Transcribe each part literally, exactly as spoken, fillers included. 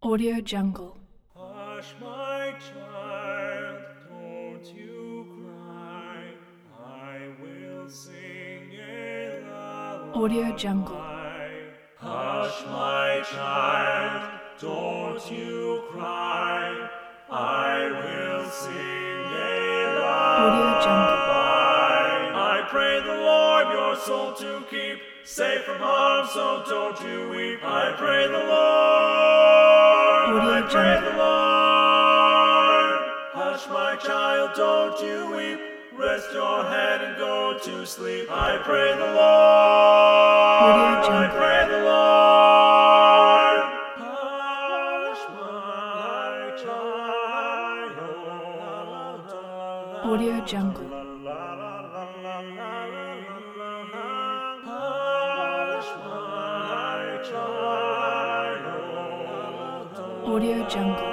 Audio Jungle. Hush, my child, don't you cry. I will sing a lullaby. Audio Jungle. Hush, my child, don't you cry. I will sing a Audio Jungle. lullaby. I pray the Lord your soul to keep safe from harm, so don't you weep. I pray the Lord. Audio I pray Jungle. the Lord. Hush, my child, don't you weep. Rest your head and go to sleep. I pray the Lord. Audio I Jungle. pray the Lord. Hush, my child. Audio Jungle. Hush, my child. Audio Jungle.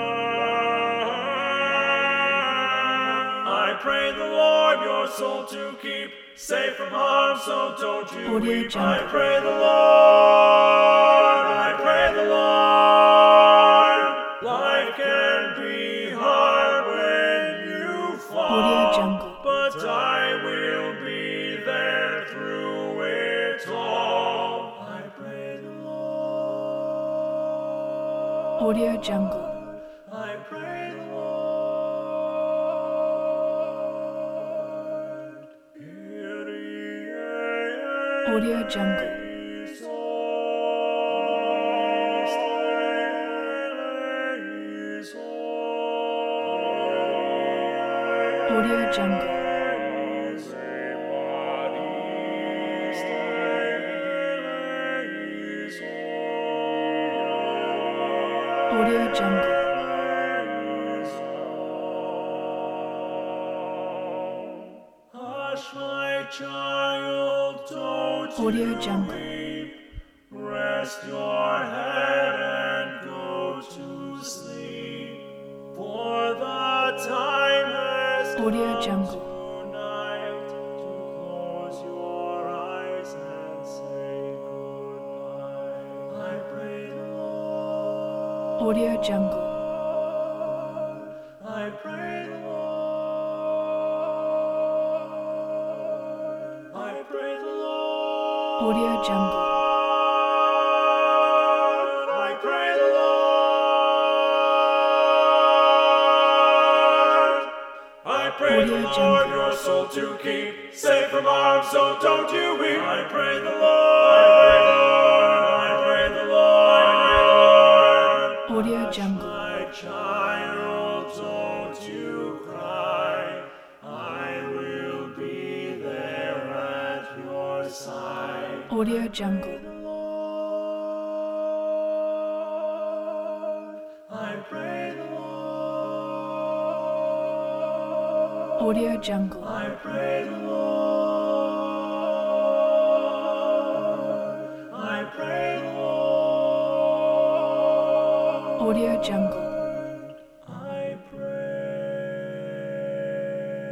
I pray the Lord your soul to keep safe from harm, so don't you Audio weep. Jungle. I pray the Lord. I pray the Lord. Life can be hard when you fall, Audio Jungle. but I will be there through it all. I pray the Lord. Audio Jungle. I pray the Lord. Audio Jungle. Audio Jungle. Audio Jungle. Hush, my child, don't Audio you Jungle. weep. Rest your head and go to sleep. For the time has Audio come Jungle. tonight to close your eyes and say goodbye. I pray the Lord. Audio Jungle. I pray the Lord. I pray the Lord. Audio Jungle. I pray the Lord. I pray Audio the Lord Jungle. your soul to keep safe from harm, so don't you weep. I pray the Lord. I pray the Lord. I pray the Lord. Audio Jungle. My child, don't you cry. I will be there at your side. Audio Jungle. I pray the Lord. Audio Jungle. I pray the Lord. I pray the Lord. Audio Jungle. I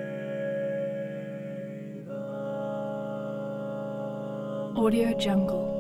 pray the Audio Jungle.